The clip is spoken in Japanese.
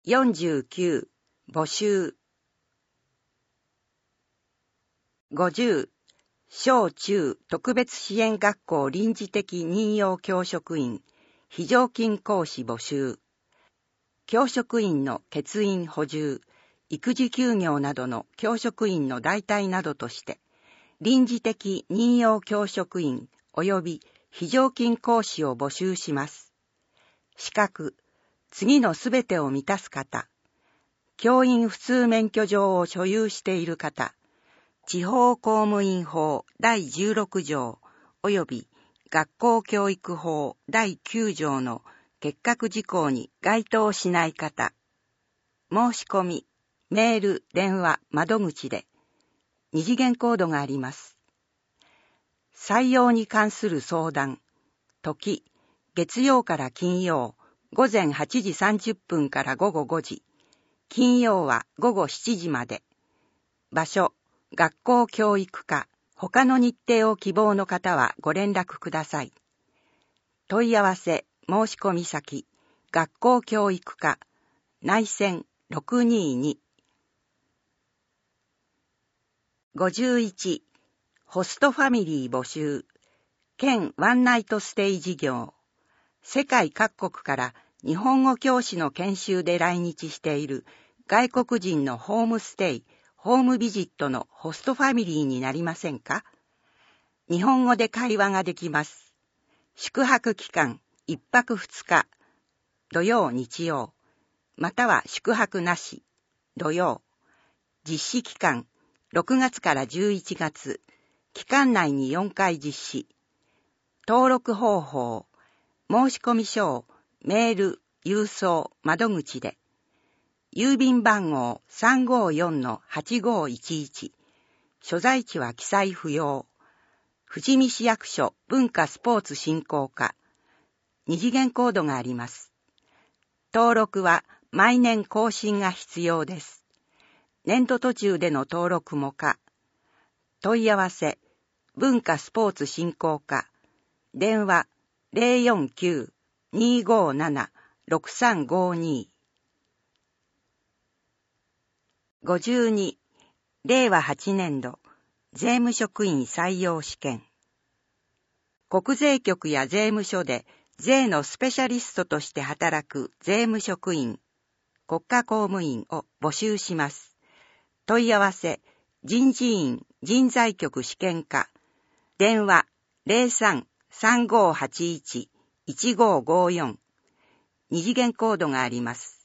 49、募集。50、小中特別支援学校臨時的任用教職員、非常勤講師募集。教職員の欠員補充、育児休業などの教職員の代替などとして、臨時的任用教職員及び非常勤講師を募集します。資格、次のすべてを満たす方、教員普通免許状を所有している方、地方公務員法第16条及び学校教育法第9条の結核事項に該当しない方、申し込み、メール、電話、窓口で二次元コードがあります。採用に関する相談、時、月曜から金曜、午前8時30分から午後5時、金曜は午後7時まで。場所、学校教育課、他の日程を希望の方はご連絡ください。問い合わせ、申し込み先、学校教育課、内線622。51、ホストファミリー募集、兼ワンナイトステイ事業。世界各国から日本語教師の研修で来日している外国人のホームステイ、ホームビジットのホストファミリーになりませんか？日本語で会話ができます。宿泊期間1泊2日、土曜日曜、または宿泊なし、土曜。実施期間6月から11月、期間内に4回実施。登録方法、申し込み書をメール、郵送、窓口で。郵便番号 354-8511。所在地は記載不要。富士見市役所文化スポーツ振興課。二次元コードがあります。登録は毎年更新が必要です。年度途中での登録も可。問い合わせ、文化スポーツ振興課。電話 049-257-6352。52、令和8年度、税務職員採用試験。国税局や税務署で税のスペシャリストとして働く税務職員、国家公務員を募集します。問い合わせ、人事院人材局試験課。電話03-3581-1554。二次元コードがあります。